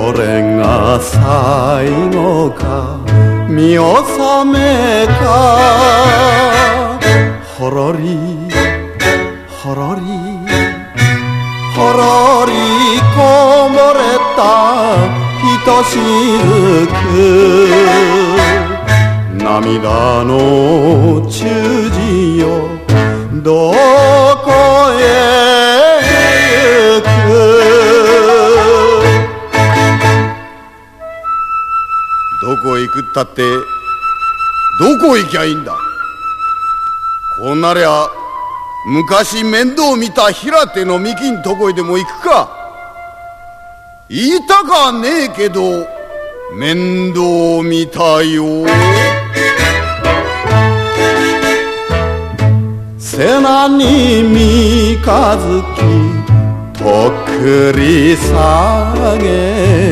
これが最後か見納めかほろりほろりほろりこぼれたひとしずく涙の中字よどこへ行くどこへ行くったってどこへ行きゃいいんだ。こうなりゃ昔面倒見た平手の幹んとこへでも行くか。言いたかねえけど面倒見たよ。瀬名に三日月とっくり下げ